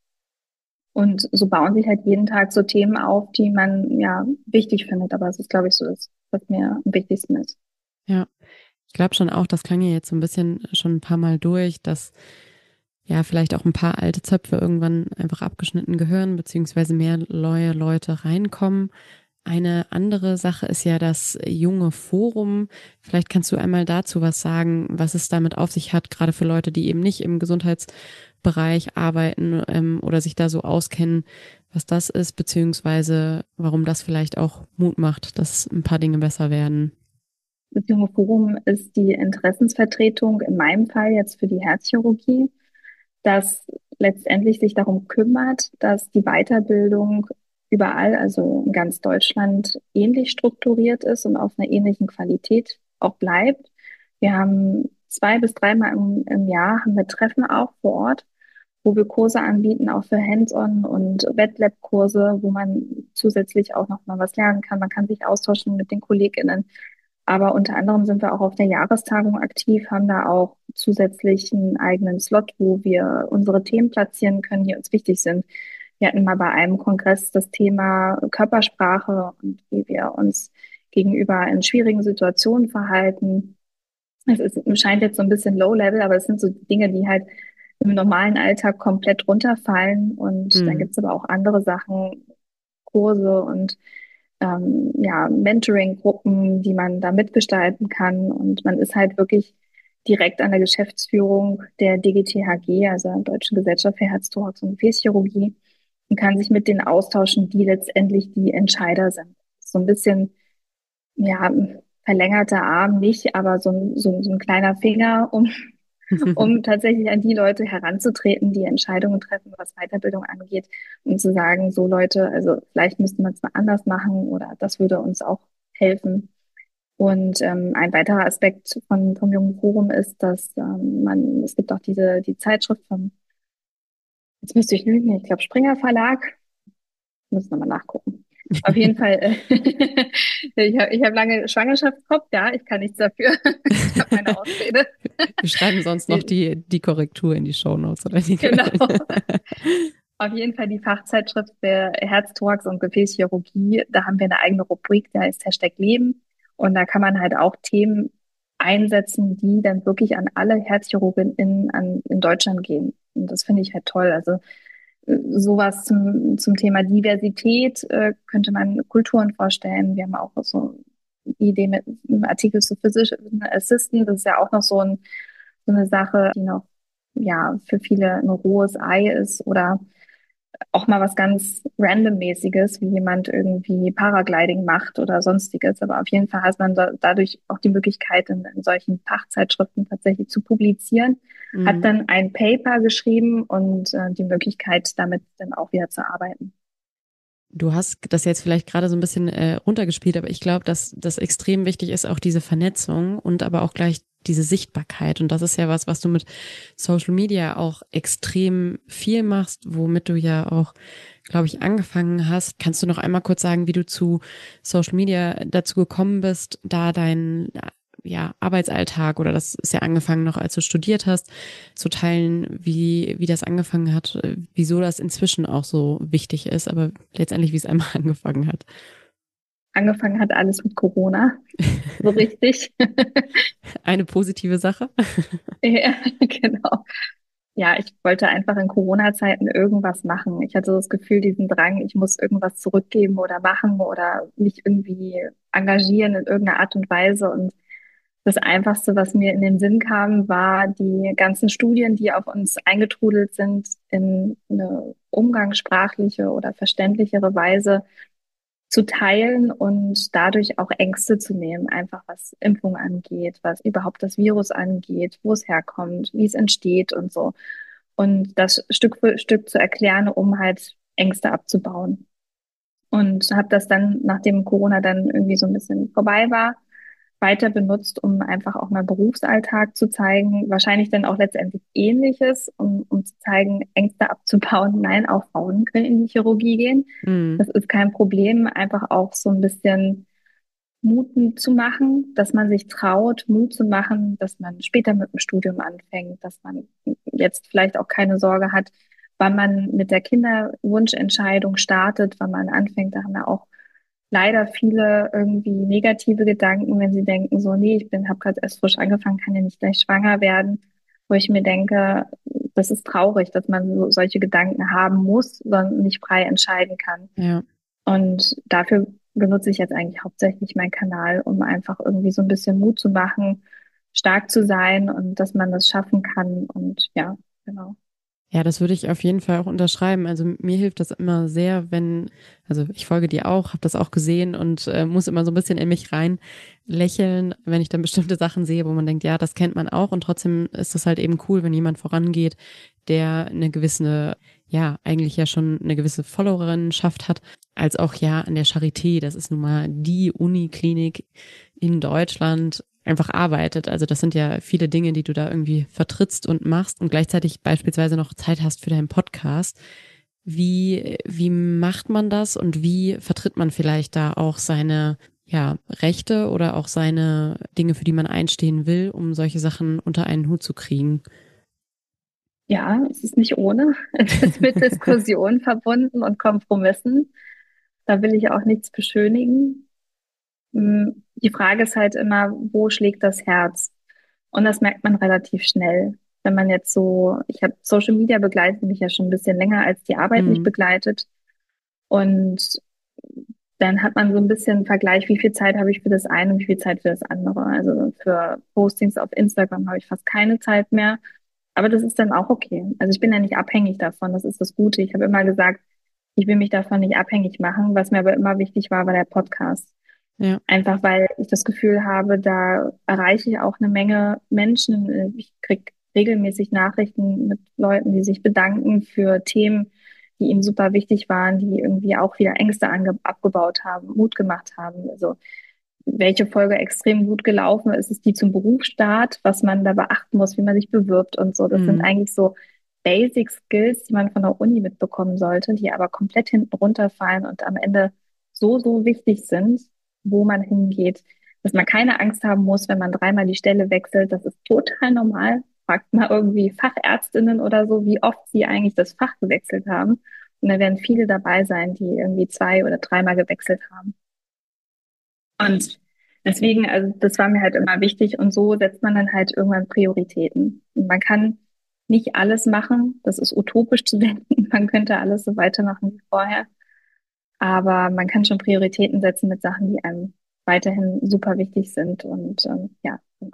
Und so bauen sich halt jeden Tag so Themen auf, die man ja wichtig findet. Aber es ist, glaube ich, so das, was mir am wichtigsten ist. Ja, ich glaube schon auch, das klang ja jetzt so ein bisschen schon ein paar Mal durch, dass ja vielleicht auch ein paar alte Zöpfe irgendwann einfach abgeschnitten gehören, beziehungsweise mehr neue Leute reinkommen. Eine andere Sache ist ja das junge Forum. Vielleicht kannst du einmal dazu was sagen, was es damit auf sich hat, gerade für Leute, die eben nicht im Gesundheitsbereich arbeiten oder sich da so auskennen, was das ist, beziehungsweise warum das vielleicht auch Mut macht, dass ein paar Dinge besser werden. Das Junge Forum ist die Interessensvertretung, in meinem Fall jetzt für die Herzchirurgie, das letztendlich sich darum kümmert, dass die Weiterbildung überall, also in ganz Deutschland, ähnlich strukturiert ist und auf einer ähnlichen Qualität auch bleibt. Wir haben 2 bis 3 Mal im Jahr haben wir Treffen auch vor Ort, wo wir Kurse anbieten, auch für Hands-on und Wet-Lab-Kurse, wo man zusätzlich auch noch mal was lernen kann. Man kann sich austauschen mit den KollegInnen. Aber unter anderem sind wir auch auf der Jahrestagung aktiv, haben da auch zusätzlich einen eigenen Slot, wo wir unsere Themen platzieren können, die uns wichtig sind. Wir hatten mal bei einem Kongress das Thema Körpersprache und wie wir uns gegenüber in schwierigen Situationen verhalten. Scheint jetzt so ein bisschen low-level, aber es sind so Dinge, die halt im normalen Alltag komplett runterfallen. Und dann Hm. gibt's aber auch andere Sachen, Kurse und ja, Mentoring-Gruppen, die man da mitgestalten kann. Und man ist halt wirklich direkt an der Geschäftsführung der DGTHG, also der Deutschen Gesellschaft für Herz-, Thorax- und Gefäßchirurgie, und kann sich mit denen austauschen, die letztendlich die Entscheider sind. So ein bisschen, ja, verlängerter Arm nicht, aber so ein kleiner Finger, um tatsächlich an die Leute heranzutreten, die Entscheidungen treffen, was Weiterbildung angeht, um zu sagen, so Leute, also vielleicht müsste man es mal anders machen oder das würde uns auch helfen. Und ein weiterer Aspekt vom Jungen Forum ist, dass es gibt auch die Zeitschrift jetzt müsste ich lügen, ich glaube Springer Verlag, muss nochmal nachgucken. Auf jeden Fall, ich hab lange Schwangerschaftskopf, ja, ich kann nichts dafür. Ich habe meine Ausrede. Wir schreiben sonst noch die Korrektur in die Shownotes oder die Genau. Auf jeden Fall die Fachzeitschrift für Herz, Thorax und Gefäßchirurgie. Da haben wir eine eigene Rubrik, der heißt #Leben. Und da kann man halt auch Themen einsetzen, die dann wirklich an alle Herzchirurginnen in Deutschland gehen. Und das finde ich halt toll. Also sowas zum Thema Diversität könnte man Kulturen vorstellen. Wir haben auch so die Idee mit einem Artikel zu Physician Assistant. Das ist ja auch noch so eine Sache, die noch ja für viele ein rohes Ei ist oder auch mal was ganz Randommäßiges, wie jemand irgendwie Paragliding macht oder sonstiges. Aber auf jeden Fall hat man dadurch auch die Möglichkeit, in solchen Fachzeitschriften tatsächlich zu publizieren, hat dann ein Paper geschrieben und die Möglichkeit, damit dann auch wieder zu arbeiten. Du hast das jetzt vielleicht gerade so ein bisschen runtergespielt, aber ich glaube, dass das extrem wichtig ist, auch diese Vernetzung und aber auch gleich diese Sichtbarkeit. Und das ist ja was du mit Social Media auch extrem viel machst, womit du ja auch, glaube ich, angefangen hast. Kannst du noch einmal kurz sagen, wie du zu Social Media dazu gekommen bist, da dein Arbeitsalltag, oder das ist ja angefangen noch, als du studiert hast, zu teilen, wie das angefangen hat, wieso das inzwischen auch so wichtig ist, aber letztendlich, wie es einmal angefangen hat. Angefangen hat alles mit Corona, so richtig. Eine positive Sache. Ja, genau. Ja, ich wollte einfach in Corona-Zeiten irgendwas machen. Ich hatte das Gefühl, diesen Drang, ich muss irgendwas zurückgeben oder machen oder mich irgendwie engagieren in irgendeiner Art und Weise. Und das Einfachste, was mir in den Sinn kam, war die ganzen Studien, die auf uns eingetrudelt sind, in eine umgangssprachliche oder verständlichere Weise zu teilen und dadurch auch Ängste zu nehmen, einfach was Impfung angeht, was überhaupt das Virus angeht, wo es herkommt, wie es entsteht und so. Und das Stück für Stück zu erklären, um halt Ängste abzubauen. Und habe das dann, nachdem Corona dann irgendwie so ein bisschen vorbei war, weiter benutzt, um einfach auch mal Berufsalltag zu zeigen. Wahrscheinlich dann auch letztendlich Ähnliches, um zu zeigen, Ängste abzubauen. Nein, auch Frauen können in die Chirurgie gehen. Mhm. Das ist kein Problem. Einfach auch so ein bisschen Mut zu machen, dass man sich traut, Mut zu machen, dass man später mit dem Studium anfängt, dass man jetzt vielleicht auch keine Sorge hat, wann man mit der Kinderwunschentscheidung startet, wann man anfängt. Da haben ja auch leider viele irgendwie negative Gedanken, wenn sie denken, so, nee, habe gerade erst frisch angefangen, kann ja nicht gleich schwanger werden, wo ich mir denke, das ist traurig, dass man solche Gedanken haben muss, sondern nicht frei entscheiden kann. Ja. Und dafür benutze ich jetzt eigentlich hauptsächlich meinen Kanal, um einfach irgendwie so ein bisschen Mut zu machen, stark zu sein und dass man das schaffen kann. Und ja, genau. Ja, das würde ich auf jeden Fall auch unterschreiben. Also mir hilft das immer sehr, also ich folge dir auch, habe das auch gesehen und muss immer so ein bisschen in mich rein lächeln, wenn ich dann bestimmte Sachen sehe, wo man denkt, ja, das kennt man auch, und trotzdem ist das halt eben cool, wenn jemand vorangeht, der eine gewisse, ja, eigentlich ja schon eine gewisse Followerinnenschaft hat, als auch ja an der Charité, das ist nun mal die Uniklinik in Deutschland, einfach arbeitet. Also das sind ja viele Dinge, die du da irgendwie vertrittst und machst und gleichzeitig beispielsweise noch Zeit hast für deinen Podcast. Wie macht man das und wie vertritt man vielleicht da auch seine Rechte oder auch seine Dinge, für die man einstehen will, um solche Sachen unter einen Hut zu kriegen? Ja, es ist nicht ohne. Es ist mit Diskussionen verbunden und Kompromissen. Da will ich auch nichts beschönigen. Die Frage ist halt immer, wo schlägt das Herz? Und das merkt man relativ schnell. Wenn man jetzt ich habe Social Media begleitet mich ja schon ein bisschen länger, als die Arbeit mich Mhm. begleitet. Und dann hat man so ein bisschen einen Vergleich, wie viel Zeit habe ich für das eine und wie viel Zeit für das andere. Also für Postings auf Instagram habe ich fast keine Zeit mehr. Aber das ist dann auch okay. Also ich bin ja nicht abhängig davon. Das ist das Gute. Ich habe immer gesagt, ich will mich davon nicht abhängig machen. Was mir aber immer wichtig war, war der Podcast. Ja. Einfach weil ich das Gefühl habe, da erreiche ich auch eine Menge Menschen. Ich krieg regelmäßig Nachrichten mit Leuten, die sich bedanken für Themen, die ihnen super wichtig waren, die irgendwie auch wieder Ängste abgebaut haben, Mut gemacht haben. Also welche Folge extrem gut gelaufen ist, ist die zum Berufsstart, was man da beachten muss, wie man sich bewirbt und so. Das sind Mhm. eigentlich so Basic Skills, die man von der Uni mitbekommen sollte, die aber komplett hinten runterfallen und am Ende so wichtig sind, wo man hingeht, dass man keine Angst haben muss, wenn man dreimal die Stelle wechselt. Das ist total normal. Fragt mal irgendwie Fachärztinnen oder so, wie oft sie eigentlich das Fach gewechselt haben. Und da werden viele dabei sein, die irgendwie zwei oder dreimal gewechselt haben. Und deswegen, also das war mir halt immer wichtig und so setzt man dann halt irgendwann Prioritäten. Und man kann nicht alles machen, das ist utopisch zu denken, man könnte alles so weitermachen wie vorher, aber man kann schon Prioritäten setzen mit Sachen, die einem weiterhin super wichtig sind und ja, genau.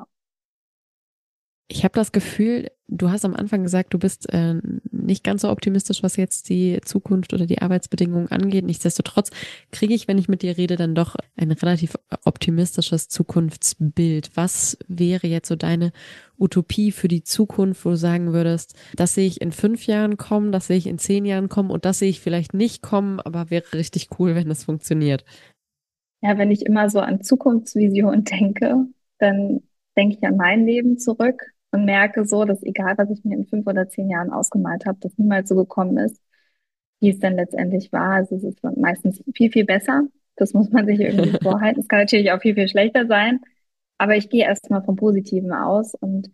Ich habe das Gefühl, du hast am Anfang gesagt, du bist nicht ganz so optimistisch, was jetzt die Zukunft oder die Arbeitsbedingungen angeht. Nichtsdestotrotz kriege ich, wenn ich mit dir rede, dann doch ein relativ optimistisches Zukunftsbild. Was wäre jetzt so deine Utopie für die Zukunft, wo du sagen würdest, das sehe ich in 5 Jahren kommen, das sehe ich in 10 Jahren kommen und das sehe ich vielleicht nicht kommen, aber wäre richtig cool, wenn das funktioniert. Ja, wenn ich immer so an Zukunftsvision denke, dann denke ich an mein Leben zurück und merke so, dass egal, was ich mir in 5 oder 10 Jahren ausgemalt habe, das niemals so gekommen ist, wie es dann letztendlich war. Also es ist meistens viel besser. Das muss man sich irgendwie vorhalten. Es kann natürlich auch viel schlechter sein, aber ich gehe erstmal vom Positiven aus und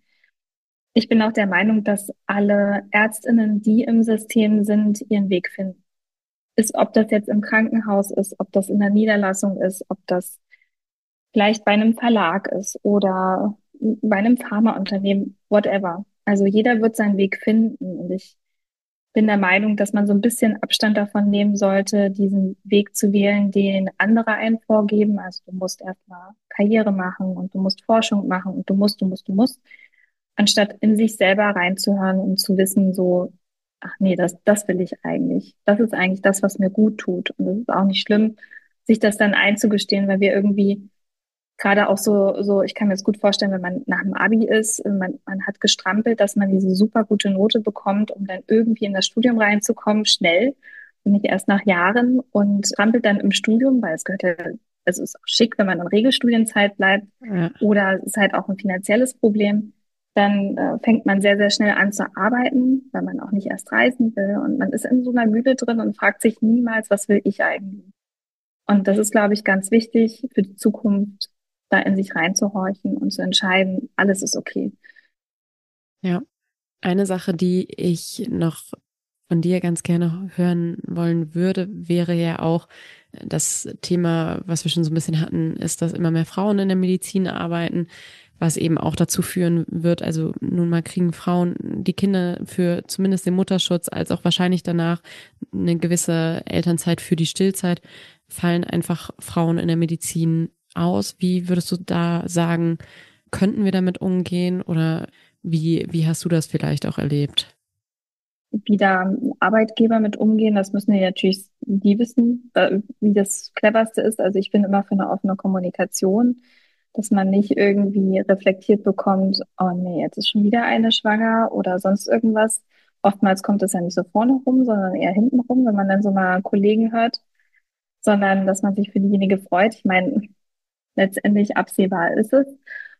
ich bin auch der Meinung, dass alle Ärztinnen, die im System sind, ihren Weg finden. Ist, ob das jetzt im Krankenhaus ist, ob das in der Niederlassung ist, ob das vielleicht bei einem Verlag ist oder bei einem Pharmaunternehmen, whatever. Also jeder wird seinen Weg finden und ich bin der Meinung, dass man so ein bisschen Abstand davon nehmen sollte, diesen Weg zu wählen, den andere einen vorgeben. Also du musst erstmal Karriere machen und du musst Forschung machen und du musst, anstatt in sich selber reinzuhören und zu wissen, so, ach nee, das will ich eigentlich. Das ist eigentlich das, was mir gut tut. Und es ist auch nicht schlimm, sich das dann einzugestehen, weil wir irgendwie gerade auch so, ich kann mir das gut vorstellen, wenn man nach dem Abi ist, man hat gestrampelt, dass man diese super gute Note bekommt, um dann irgendwie in das Studium reinzukommen, schnell und nicht erst nach Jahren und strampelt dann im Studium, weil es gehört ja, es ist auch schick, wenn man in Regelstudienzeit bleibt Ja. oder es ist halt auch ein finanzielles Problem. Dann fängt man sehr schnell an zu arbeiten, weil man auch nicht erst reisen will und man ist in so einer Mühle drin und fragt sich niemals, was will ich eigentlich? Und das ist, glaube ich, ganz wichtig für die Zukunft, da in sich reinzuhorchen und zu entscheiden, alles ist okay. Ja. Eine Sache, die ich noch von dir ganz gerne hören wollen würde, wäre ja auch das Thema, was wir schon so ein bisschen hatten, ist, dass immer mehr Frauen in der Medizin arbeiten, was eben auch dazu führen wird, also nun mal kriegen Frauen die Kinder für zumindest den Mutterschutz, als auch wahrscheinlich danach eine gewisse Elternzeit für die Stillzeit, fallen einfach Frauen in der Medizin aus. Wie würdest du da sagen, könnten wir damit umgehen oder wie hast du das vielleicht auch erlebt? Wie da Arbeitgeber mit umgehen, das müssen ja natürlich die wissen, wie das Cleverste ist. Also ich bin immer für eine offene Kommunikation, dass man nicht irgendwie reflektiert bekommt, oh nee, jetzt ist schon wieder eine schwanger oder sonst irgendwas. Oftmals kommt es ja nicht so vorne rum, sondern eher hinten rum, wenn man dann so mal Kollegen hört, sondern dass man sich für diejenige freut. Ich meine, letztendlich absehbar ist es.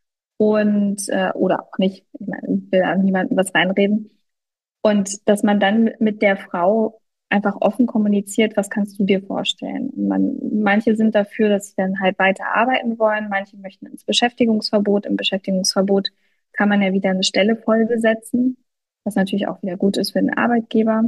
Und oder auch nicht. Ich meine, ich will an niemandem was reinreden. Und dass man dann mit der Frau einfach offen kommuniziert, was kannst du dir vorstellen? Manche sind dafür, dass sie dann halt weiter arbeiten wollen, manche möchten ins Beschäftigungsverbot. Im Beschäftigungsverbot kann man ja wieder eine Stelle voll besetzen, was natürlich auch wieder gut ist für den Arbeitgeber.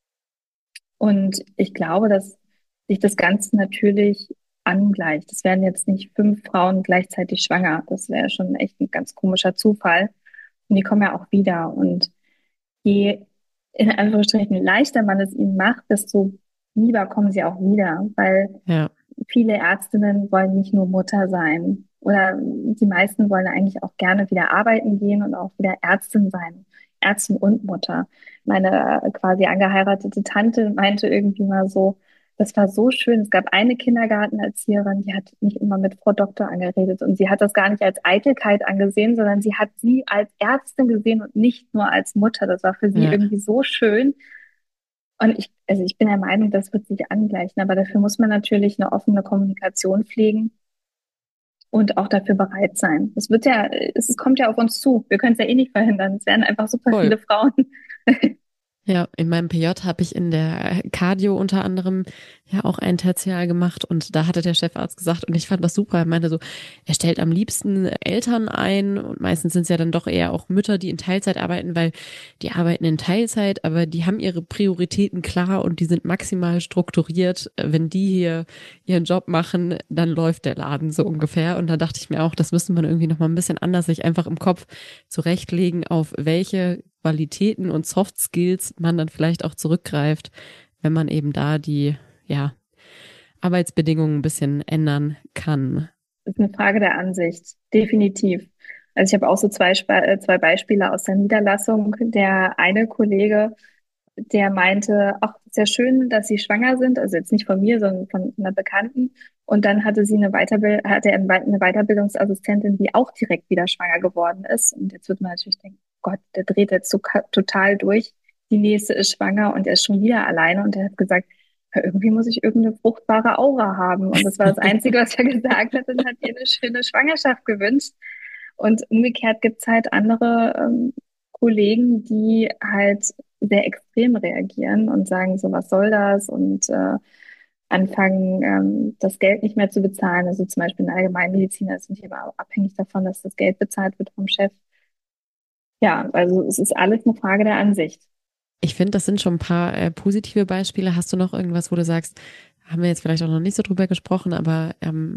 Und ich glaube, dass sich das Ganze natürlich angleicht. Es werden jetzt nicht 5 Frauen gleichzeitig schwanger. Das wäre schon echt ein ganz komischer Zufall. Und die kommen ja auch wieder. Und je in Anführungsstrichen leichter man es ihnen macht, desto lieber kommen sie auch wieder, weil Ja, viele Ärztinnen wollen nicht nur Mutter sein oder die meisten wollen eigentlich auch gerne wieder arbeiten gehen und auch wieder Ärztin sein. Ärztin und Mutter. Meine quasi angeheiratete Tante meinte irgendwie mal so, Das war so schön. Es gab eine Kindergartenerzieherin, die hat mich immer mit Frau Doktor angeredet und sie hat das gar nicht als Eitelkeit angesehen, sondern sie hat sie als Ärztin gesehen und nicht nur als Mutter. Das war für sie Ja, irgendwie so schön. Und also ich bin der Meinung, das wird sich angleichen, aber dafür muss man natürlich eine offene Kommunikation pflegen und auch dafür bereit sein. Es wird ja, es kommt ja auf uns zu. Wir können es ja eh nicht verhindern. Es werden einfach super voll. viele Frauen. Ja, in meinem PJ habe ich in der Cardio unter anderem ja auch ein Tertial gemacht und da hatte der Chefarzt gesagt und ich fand das super. Er meinte so, er stellt am liebsten Eltern ein und meistens sind es ja dann doch eher auch Mütter, die in Teilzeit arbeiten, weil die arbeiten in Teilzeit, aber die haben ihre Prioritäten klar und die sind maximal strukturiert. Wenn die hier ihren Job machen, dann läuft der Laden so ungefähr. Und da dachte ich mir auch, das müsste man irgendwie noch mal ein bisschen anders sich einfach im Kopf zurechtlegen, auf welche Qualitäten und Soft Skills man dann vielleicht auch zurückgreift, wenn man eben da die, ja, Arbeitsbedingungen ein bisschen ändern kann. Das ist eine Frage der Ansicht, definitiv. Also ich habe auch so zwei Beispiele aus der Niederlassung. Der eine Kollege, der meinte, ach, sehr schön, dass Sie schwanger sind, also jetzt nicht von mir, sondern von einer Bekannten. Und dann hatte er eine Weiterbildungsassistentin, die auch direkt wieder schwanger geworden ist. Und jetzt wird man natürlich denken, Gott, der dreht jetzt so total durch. Die nächste ist schwanger und er ist schon wieder alleine. Und er hat gesagt, ja, irgendwie muss ich irgendeine fruchtbare Aura haben. Und das war das Einzige, was er gesagt hat, und hat ihr eine schöne Schwangerschaft gewünscht. Und umgekehrt gibt's halt andere Kollegen, die halt sehr extrem reagieren und sagen, so was soll das? Und anfangen, das Geld nicht mehr zu bezahlen. Also zum Beispiel in Allgemeinmediziner sind die aber auch abhängig davon, dass das Geld bezahlt wird vom Chef. Ja, also es ist alles eine Frage der Ansicht. Ich finde, das sind schon ein paar positive Beispiele. Hast du noch irgendwas, wo du sagst, haben wir jetzt vielleicht auch noch nicht so drüber gesprochen, aber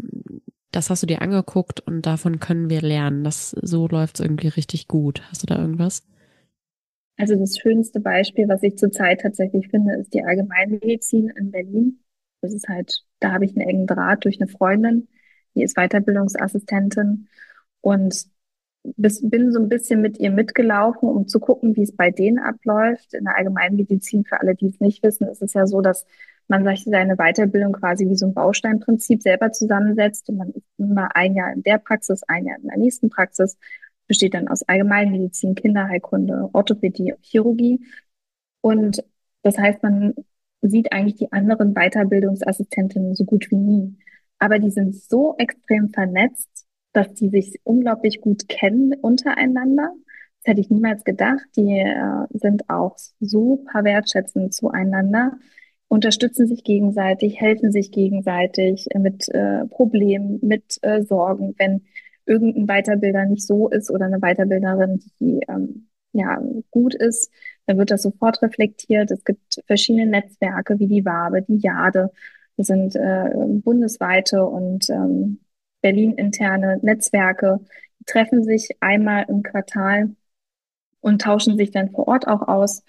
das hast du dir angeguckt und davon können wir lernen. Das so läuft es irgendwie richtig gut. Hast du da irgendwas? Also das schönste Beispiel, was ich zurzeit tatsächlich finde, ist die Allgemeinmedizin in Berlin. Das ist halt, da habe ich einen engen Draht durch eine Freundin, die ist Weiterbildungsassistentin und bin so ein bisschen mit ihr mitgelaufen, um zu gucken, wie es bei denen abläuft. In der Allgemeinmedizin, für alle, die es nicht wissen, ist es ja so, dass man sich seine Weiterbildung quasi wie so ein Bausteinprinzip selber zusammensetzt und man ist immer ein Jahr in der Praxis, ein Jahr in der nächsten Praxis, besteht dann aus Allgemeinmedizin, Kinderheilkunde, Orthopädie, Chirurgie. Und das heißt, man sieht eigentlich die anderen Weiterbildungsassistentinnen so gut wie nie. Aber die sind so extrem vernetzt, dass die sich unglaublich gut kennen untereinander. Das hätte ich niemals gedacht. Die sind auch super wertschätzend zueinander, unterstützen sich gegenseitig, helfen sich gegenseitig mit Problemen, mit Sorgen, wenn irgendein Weiterbilder nicht so ist oder eine Weiterbilderin, die ja gut ist, dann wird das sofort reflektiert. Es gibt verschiedene Netzwerke wie die Wabe, die Jade. Das sind bundesweite und Berlin-interne Netzwerke. Die treffen sich einmal im Quartal und tauschen sich dann vor Ort auch aus.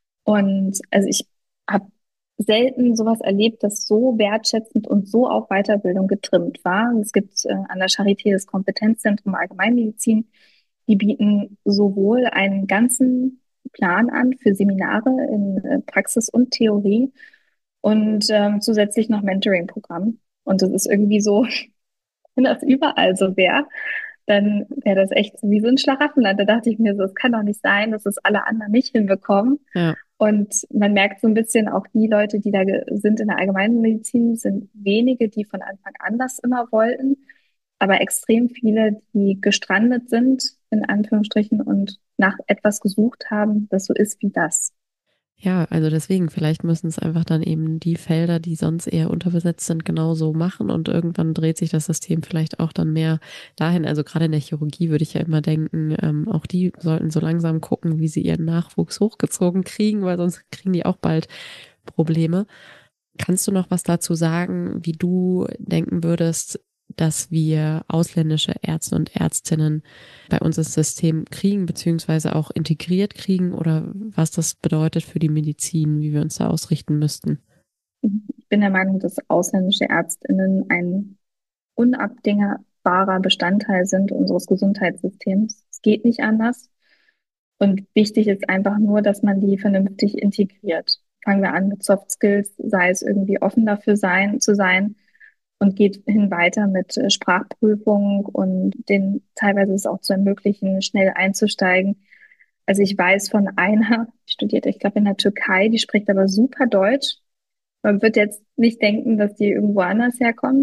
Und also ich habe selten sowas erlebt, das so wertschätzend und so auf Weiterbildung getrimmt war. Es gibt an der Charité das Kompetenzzentrum Allgemeinmedizin. Die bieten sowohl einen ganzen Plan an für Seminare in Praxis und Theorie und zusätzlich noch Mentoring-Programm. Und das ist irgendwie so, wenn das überall so wäre, dann wäre das echt so wie so ein Schlaraffenland. Da dachte ich mir so, es kann doch nicht sein, dass es alle anderen nicht hinbekommen. Ja. Und man merkt so ein bisschen auch die Leute, die da sind in der Allgemeinmedizin, sind wenige, die von Anfang an das immer wollten, aber extrem viele, die gestrandet sind, in Anführungsstrichen, und nach etwas gesucht haben, das so ist wie das. Ja, also deswegen, vielleicht müssen es einfach dann eben die Felder, die sonst eher unterbesetzt sind, genauso machen und irgendwann dreht sich das System vielleicht auch dann mehr dahin. Also gerade in der Chirurgie würde ich ja immer denken, auch die sollten so langsam gucken, wie sie ihren Nachwuchs hochgezogen kriegen, weil sonst kriegen die auch bald Probleme. Kannst du noch was dazu sagen, wie du denken würdest, dass wir ausländische Ärzte und Ärztinnen bei uns ins System kriegen, beziehungsweise auch integriert kriegen oder was das bedeutet für die Medizin, wie wir uns da ausrichten müssten? Ich bin der Meinung, dass ausländische ÄrztInnen ein unabdingbarer Bestandteil sind unseres Gesundheitssystems. Es geht nicht anders. Und wichtig ist einfach nur, dass man die vernünftig integriert. fangen wir an mit Soft Skills, sei es irgendwie offen dafür zu sein und geht hin weiter mit Sprachprüfung und den teilweise es auch zu ermöglichen, schnell einzusteigen. Also ich weiß von einer, die studiert, ich glaube in der Türkei, die spricht aber super Deutsch. Man wird jetzt nicht denken, dass die irgendwo anders herkommt.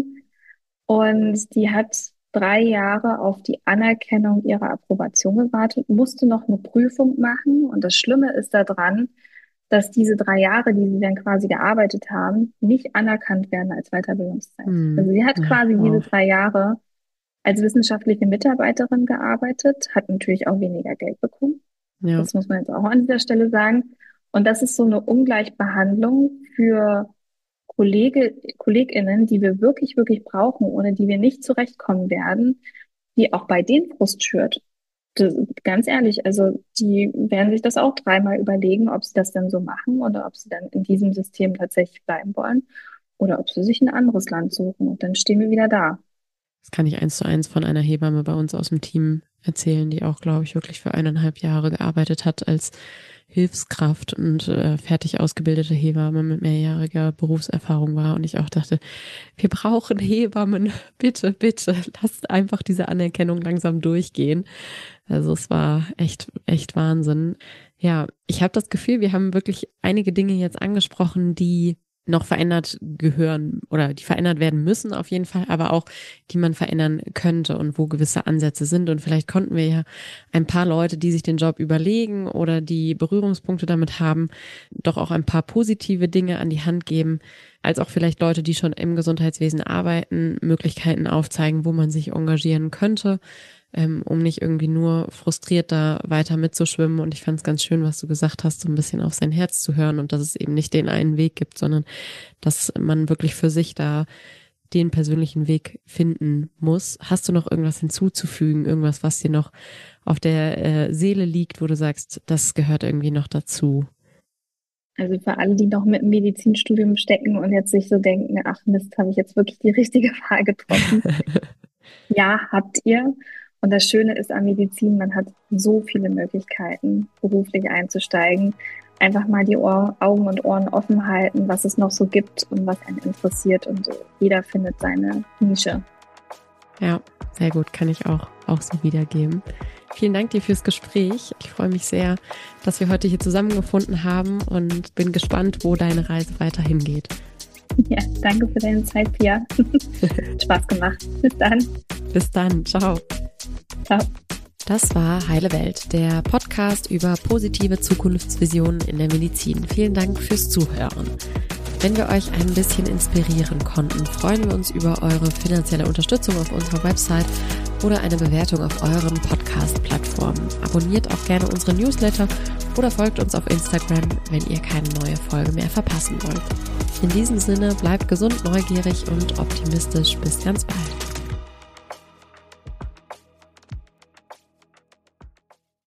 Und die hat 3 Jahre auf die Anerkennung ihrer Approbation gewartet, musste noch eine Prüfung machen. Und das Schlimme ist daran, dass diese 3 Jahre, die sie dann quasi gearbeitet haben, nicht anerkannt werden als Weiterbildungszeit. Also sie hat quasi diese 3 Jahre als wissenschaftliche Mitarbeiterin gearbeitet, hat natürlich auch weniger Geld bekommen. Ja. Das muss man jetzt auch an dieser Stelle sagen. Und das ist so eine Ungleichbehandlung für KollegInnen, die wir wirklich, wirklich brauchen, ohne die wir nicht zurechtkommen werden, die auch bei denen Frust schürt. Ganz ehrlich, also die werden sich das auch 3-mal überlegen, ob sie das dann so machen oder ob sie dann in diesem System tatsächlich bleiben wollen oder ob sie sich ein anderes Land suchen. Und dann stehen wir wieder da. Das kann ich 1:1 von einer Hebamme bei uns aus dem Team erzählen, die auch, glaube ich, wirklich für 1,5 Jahre gearbeitet hat als Hilfskraft und fertig ausgebildete Hebamme mit mehrjähriger Berufserfahrung war. Und ich auch dachte, wir brauchen Hebammen, bitte, bitte, lasst einfach diese Anerkennung langsam durchgehen. Also es war echt, echt Wahnsinn. Ja, ich habe das Gefühl, wir haben wirklich einige Dinge jetzt angesprochen, die noch verändert gehören oder die verändert werden müssen auf jeden Fall, aber auch die man verändern könnte und wo gewisse Ansätze sind. Und vielleicht konnten wir ja ein paar Leute, die sich den Job überlegen oder die Berührungspunkte damit haben, doch auch ein paar positive Dinge an die Hand geben, als auch vielleicht Leute, die schon im Gesundheitswesen arbeiten, Möglichkeiten aufzeigen, wo man sich engagieren könnte, um nicht irgendwie nur frustriert da weiter mitzuschwimmen. Und ich fand es ganz schön, was du gesagt hast, so ein bisschen auf sein Herz zu hören und dass es eben nicht den einen Weg gibt, sondern dass man wirklich für sich da den persönlichen Weg finden muss. Hast du noch irgendwas hinzuzufügen, irgendwas, was dir noch auf der Seele liegt, wo du sagst, das gehört irgendwie noch dazu? Also für alle, die noch mit dem Medizinstudium stecken und jetzt sich so denken, ach Mist, habe ich jetzt wirklich die richtige Wahl getroffen? Ja, habt ihr. Und das Schöne ist an Medizin, man hat so viele Möglichkeiten, beruflich einzusteigen. Einfach mal die Augen und Ohren offen halten, was es noch so gibt und was einen interessiert. Und jeder findet seine Nische. Ja, sehr gut, kann ich auch so wiedergeben. Vielen Dank dir fürs Gespräch. Ich freue mich sehr, dass wir heute hier zusammengefunden haben und bin gespannt, wo deine Reise weiterhin geht. Ja, danke für deine Zeit, Pia. Spaß gemacht. Bis dann. Bis dann. Ciao. Ciao. Das war Heile Welt, der Podcast über positive Zukunftsvisionen in der Medizin. Vielen Dank fürs Zuhören. Wenn wir euch ein bisschen inspirieren konnten, freuen wir uns über eure finanzielle Unterstützung auf unserer Website oder eine Bewertung auf euren Podcast-Plattformen. Abonniert auch gerne unsere Newsletter oder folgt uns auf Instagram, wenn ihr keine neue Folge mehr verpassen wollt. In diesem Sinne, bleibt gesund, neugierig und optimistisch. Bis ganz bald.